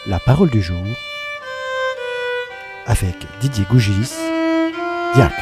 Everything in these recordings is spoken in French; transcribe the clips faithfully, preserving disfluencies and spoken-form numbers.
La parole du jour avec Didier Gougis, diacre.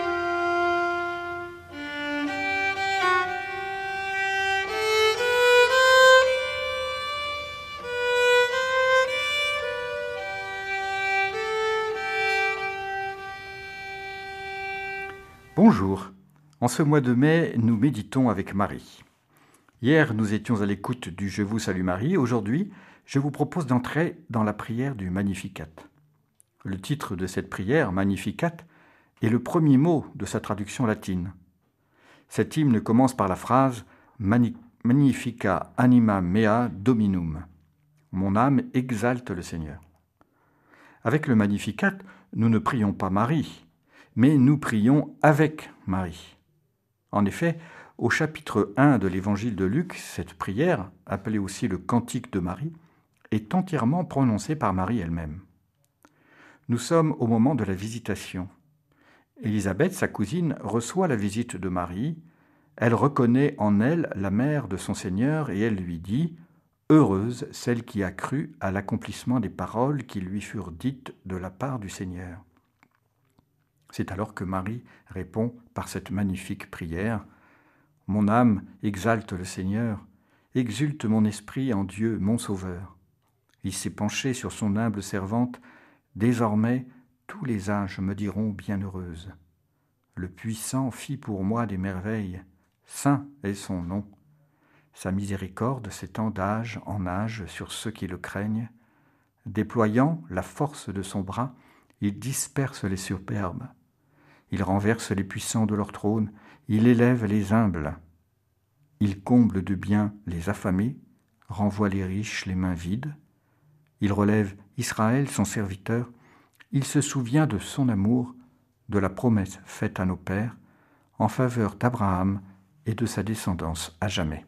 Bonjour, en ce mois de mai, nous méditons avec Marie. Hier, nous étions à l'écoute du « Je vous salue Marie ». Aujourd'hui, je vous propose d'entrer dans la prière du Magnificat. Le titre de cette prière, Magnificat, est le premier mot de sa traduction latine. Cet hymne commence par la phrase « Magnifica anima mea Dominum ». Mon âme exalte le Seigneur. Avec le Magnificat, nous ne prions pas Marie, mais nous prions avec Marie. En effet, au chapitre un de l'évangile de Luc, cette prière, appelée aussi le Cantique de Marie, est entièrement prononcée par Marie elle-même. Nous sommes au moment de la visitation. Élisabeth, sa cousine, reçoit la visite de Marie. Elle reconnaît en elle la mère de son Seigneur et elle lui dit « Heureuse celle qui a cru à l'accomplissement des paroles qui lui furent dites de la part du Seigneur. » C'est alors que Marie répond par cette magnifique prière « Mon âme exalte le Seigneur, exulte mon esprit en Dieu, mon Sauveur. Il s'est penché sur son humble servante, désormais tous les âges me diront bienheureuse. Le Puissant fit pour moi des merveilles, saint est son nom. Sa miséricorde s'étend d'âge en âge sur ceux qui le craignent. Déployant la force de son bras, il disperse les superbes. Il renverse les puissants de leur trône, il élève les humbles. Il comble de bien les affamés, renvoie les riches les mains vides. Il relève Israël, son serviteur. Il se souvient de son amour, de la promesse faite à nos pères, en faveur d'Abraham et de sa descendance à jamais.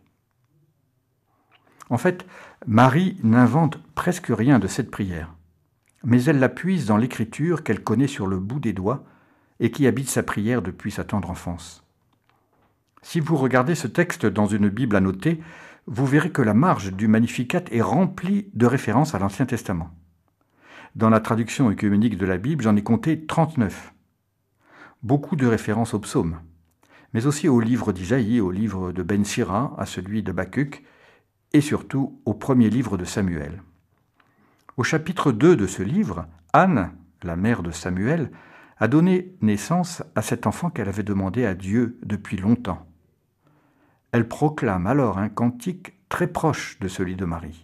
En fait, Marie n'invente presque rien de cette prière, mais elle la puise dans l'écriture qu'elle connaît sur le bout des doigts et qui habite sa prière depuis sa tendre enfance. Si vous regardez ce texte dans une Bible annotée, vous verrez que la marge du Magnificat est remplie de références à l'Ancien Testament. Dans la traduction œcuménique de la Bible, j'en ai compté trente-neuf. Beaucoup de références aux psaumes, mais aussi au livre d'Isaïe, au livre de Ben Sira, à celui de Habacuc, et surtout au premier livre de Samuel. Au chapitre deux de ce livre, Anne, la mère de Samuel, a donné naissance à cet enfant qu'elle avait demandé à Dieu depuis longtemps. Elle proclame alors un cantique très proche de celui de Marie.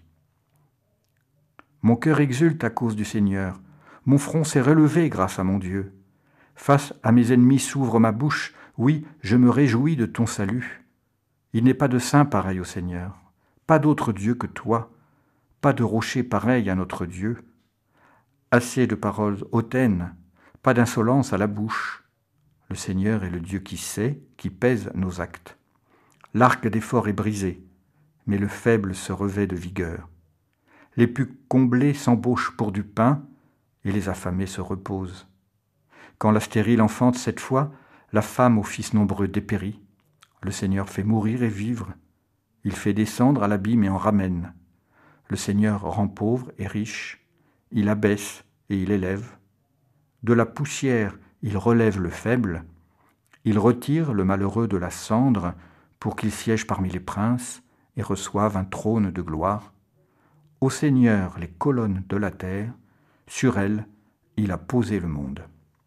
« Mon cœur exulte à cause du Seigneur, mon front s'est relevé grâce à mon Dieu. Face à mes ennemis s'ouvre ma bouche, oui, je me réjouis de ton salut. Il n'est pas de saint pareil au Seigneur, pas d'autre Dieu que toi, pas de rocher pareil à notre Dieu. Assez de paroles hautaines, pas d'insolence à la bouche. Le Seigneur est le Dieu qui sait, qui pèse nos actes. L'arc des forts est brisé, mais le faible se revêt de vigueur. Les plus comblés s'embauchent pour du pain, et les affamés se reposent. Quand la stérile enfante cette fois, la femme aux fils nombreux dépérit. Le Seigneur fait mourir et vivre. Il fait descendre à l'abîme et en ramène. Le Seigneur rend pauvre et riche. Il abaisse et il élève. De la poussière, il relève le faible. Il retire le malheureux de la cendre pour qu'il siège parmi les princes et reçoive un trône de gloire. Au Seigneur les colonnes de la terre, sur elles, il a posé le monde. »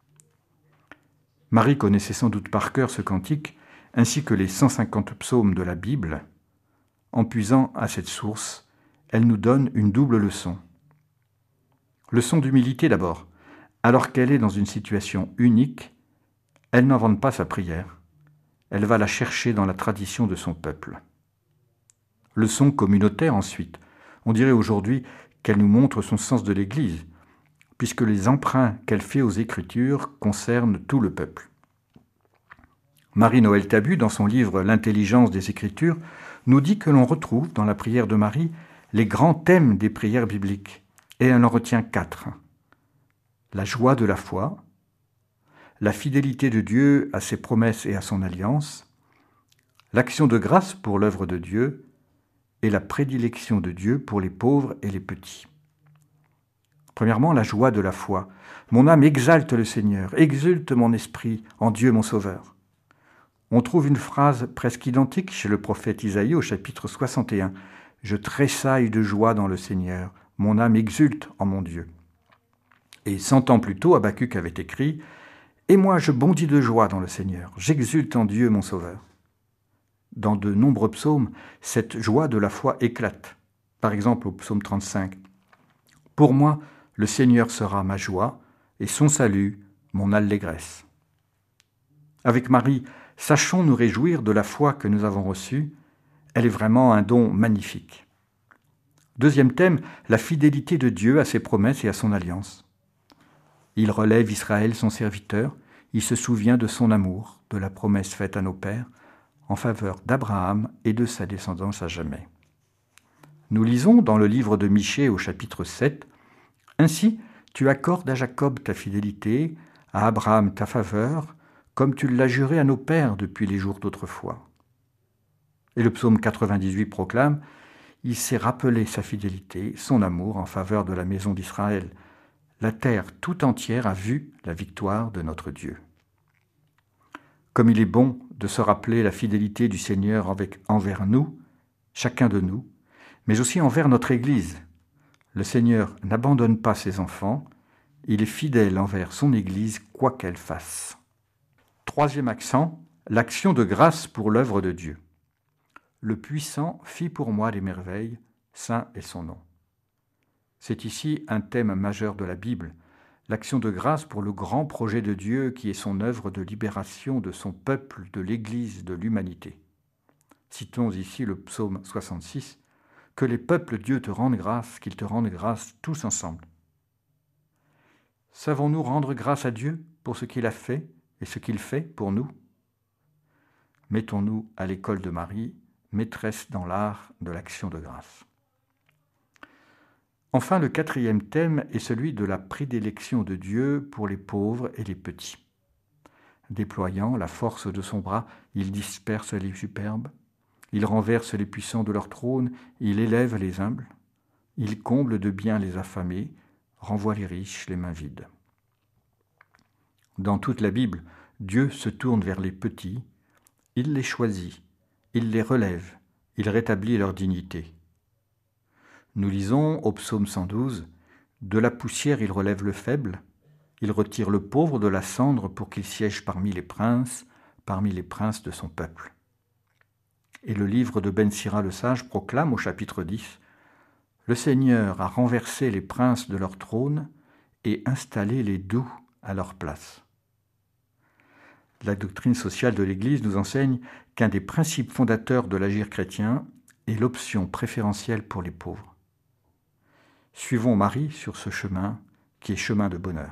Marie connaissait sans doute par cœur ce cantique, ainsi que les cent cinquante psaumes de la Bible. En puisant à cette source, elle nous donne une double leçon. Leçon d'humilité d'abord. Alors qu'elle est dans une situation unique, elle n'invente pas sa prière. Elle va la chercher dans la tradition de son peuple. Leçon communautaire ensuite. On dirait aujourd'hui qu'elle nous montre son sens de l'Église, puisque les emprunts qu'elle fait aux Écritures concernent tout le peuple. Marie-Noël Tabu, dans son livre « L'intelligence des Écritures », nous dit que l'on retrouve dans la prière de Marie les grands thèmes des prières bibliques, et elle en retient quatre. La joie de la foi, la fidélité de Dieu à ses promesses et à son alliance, l'action de grâce pour l'œuvre de Dieu et la prédilection de Dieu pour les pauvres et les petits. Premièrement, la joie de la foi. Mon âme exalte le Seigneur, exulte mon esprit en Dieu mon Sauveur. On trouve une phrase presque identique chez le prophète Isaïe au chapitre soixante et un. « Je tressaille de joie dans le Seigneur, mon âme exulte en mon Dieu. » Et cent ans plus tôt, Habacuc avait écrit « Et moi je bondis de joie dans le Seigneur, j'exulte en Dieu mon Sauveur. » Dans de nombreux psaumes, cette joie de la foi éclate. Par exemple au psaume trente-cinq. « Pour moi, le Seigneur sera ma joie, et son salut, mon allégresse. » Avec Marie, sachons nous réjouir de la foi que nous avons reçue. Elle est vraiment un don magnifique. Deuxième thème, la fidélité de Dieu à ses promesses et à son alliance. Il relève Israël, son serviteur, il se souvient de son amour, de la promesse faite à nos pères, en faveur d'Abraham et de sa descendance à jamais. Nous lisons dans le livre de Michée au chapitre sept, « Ainsi, tu accordes à Jacob ta fidélité, à Abraham ta faveur, comme tu l'as juré à nos pères depuis les jours d'autrefois. » Et le psaume quatre-vingt-dix-huit proclame « Il s'est rappelé sa fidélité, son amour en faveur de la maison d'Israël. La terre tout entière a vu la victoire de notre Dieu. » Comme il est bon de se rappeler la fidélité du Seigneur avec, envers nous, chacun de nous, mais aussi envers notre Église. Le Seigneur n'abandonne pas ses enfants, il est fidèle envers son Église, quoi qu'elle fasse. Troisième accent, l'action de grâce pour l'œuvre de Dieu. Le puissant fit pour moi des merveilles, saint est son nom. C'est ici un thème majeur de la Bible, l'action de grâce pour le grand projet de Dieu qui est son œuvre de libération de son peuple, de l'Église, de l'humanité. Citons ici le psaume soixante-six, « Que les peuples Dieu te rendent grâce, qu'ils te rendent grâce tous ensemble. » Savons-nous rendre grâce à Dieu pour ce qu'il a fait et ce qu'il fait pour nous? Mettons-nous à l'école de Marie, maîtresse dans l'art de l'action de grâce. Enfin, le quatrième thème est celui de la prédilection de Dieu pour les pauvres et les petits. Déployant la force de son bras, il disperse les superbes, il renverse les puissants de leur trône, il élève les humbles, il comble de biens les affamés, renvoie les riches les mains vides. Dans toute la Bible, Dieu se tourne vers les petits, il les choisit, il les relève, il rétablit leur dignité. Nous lisons au psaume cent douze, « De la poussière il relève le faible, il retire le pauvre de la cendre pour qu'il siège parmi les princes, parmi les princes de son peuple. » Et le livre de Ben Sira le sage proclame au chapitre dix, « Le Seigneur a renversé les princes de leur trône et installé les doux à leur place. » La doctrine sociale de l'Église nous enseigne qu'un des principes fondateurs de l'agir chrétien est l'option préférentielle pour les pauvres. Suivons Marie sur ce chemin qui est chemin de bonheur.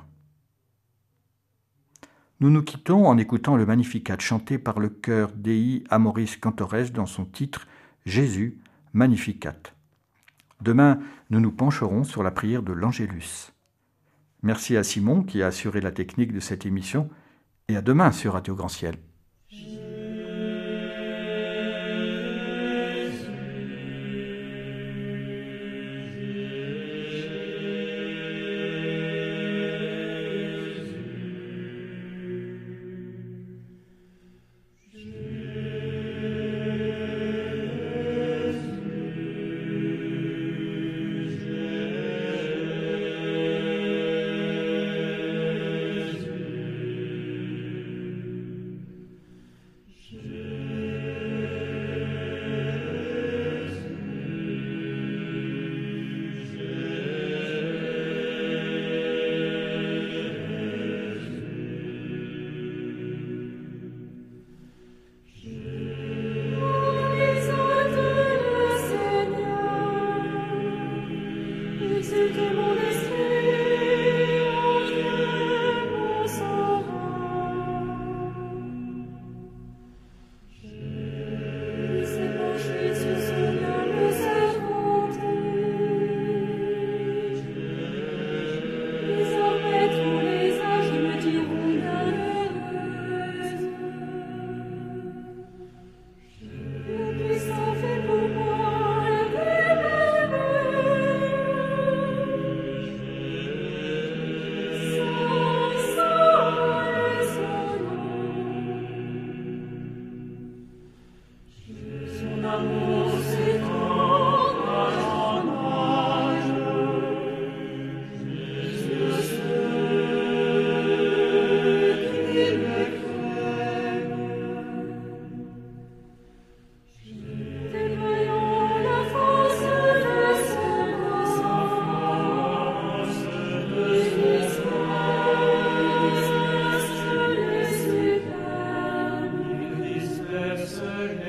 Nous nous quittons en écoutant le Magnificat chanté par le chœur Dei Amoris Cantores dans son titre « Jésus, Magnificat ». Demain, nous nous pencherons sur la prière de l'Angélus. Merci à Simon qui a assuré la technique de cette émission et à demain sur Radio Grand Ciel.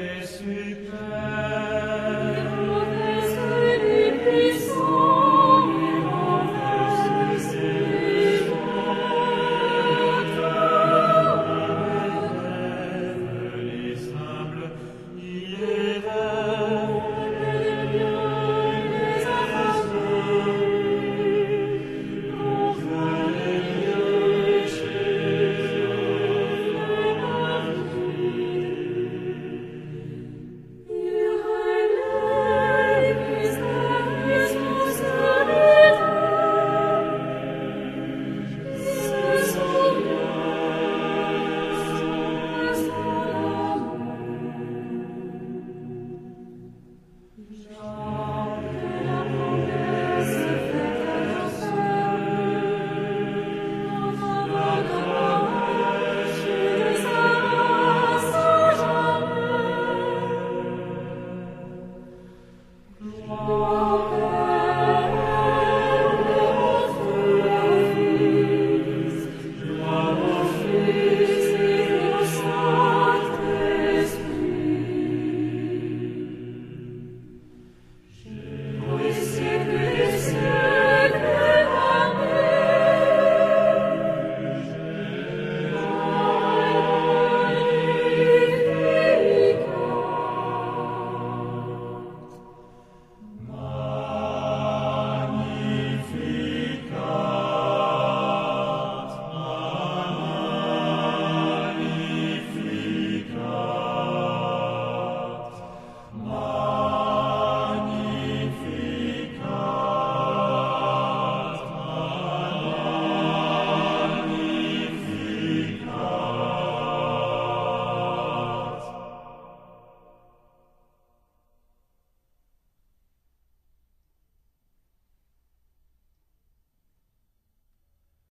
super